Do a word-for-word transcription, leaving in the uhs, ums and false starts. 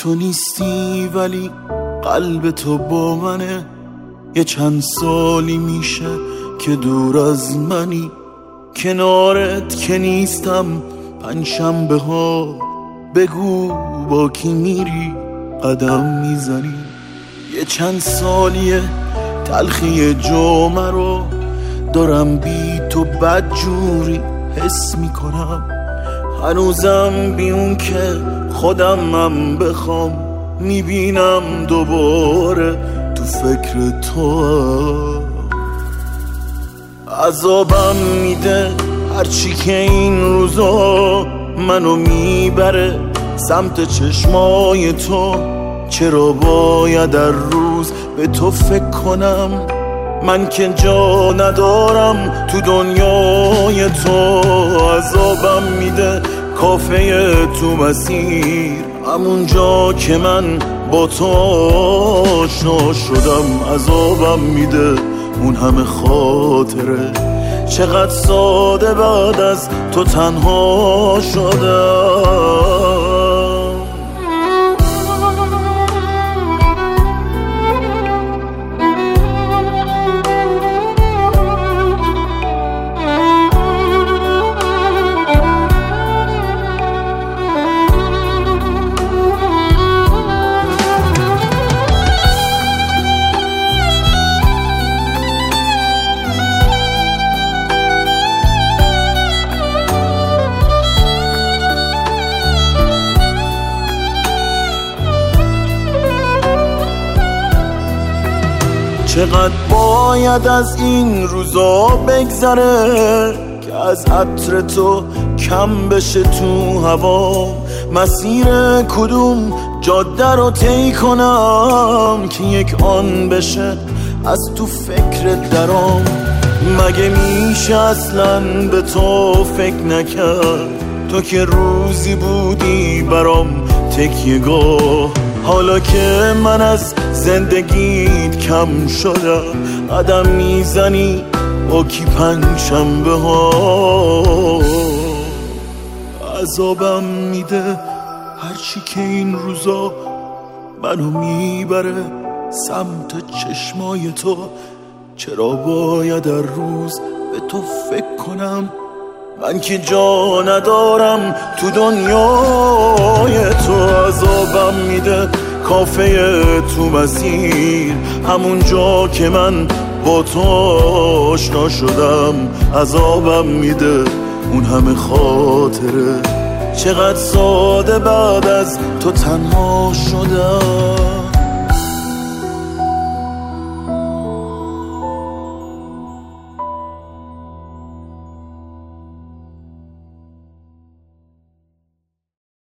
تو نیستی ولی قلب تو با منه. یه چند سالی میشه که دور از منی، کنارت که نیستم پنجشنبه ها. بگو با کی میری قدم میزنی. یه چند سالیه تلخی جامعه رو دارم بی تو بدجوری حس میکنم. هنوزم بی اون که خودمم بخوام میبینم دوباره تو فکر تو. عذابم میده هرچی که این روزا منو میبره سمت چشمای تو. چرا باید در روز به تو فکر کنم؟ من که جا ندارم تو دنیای تو. عذابم میده کافه تو مسیر، همون جا که من با تو آشنا شدم. عذابم میده اون همه خاطره، چقدر ساده بعد از تو تنها شدم. چقدر باید از این روزا بگذره که از عطر تو کم بشه تو هوا. مسیر کدوم جاده رو طی کنم که یک آن بشه از تو فکر درام. مگه میشه اصلا به تو فکر نکرد؟ تو که روزی بودی برام تکیه‌گاه. حالا که من از زندگیت کم شدم قدم میزنی با کی پنجشنبه ها. عذابم میده هرچی که این روزا منو میبره سمت چشمای تو. چرا باید در روز به تو فکر کنم؟ من که جا ندارم تو دنیای تو. عذابم میده کافه تو مسیر، همون جا که من با تو آشنا شدم. عذابم میده اون همه خاطره، چقدر ساده بعد از تو تنها شدم.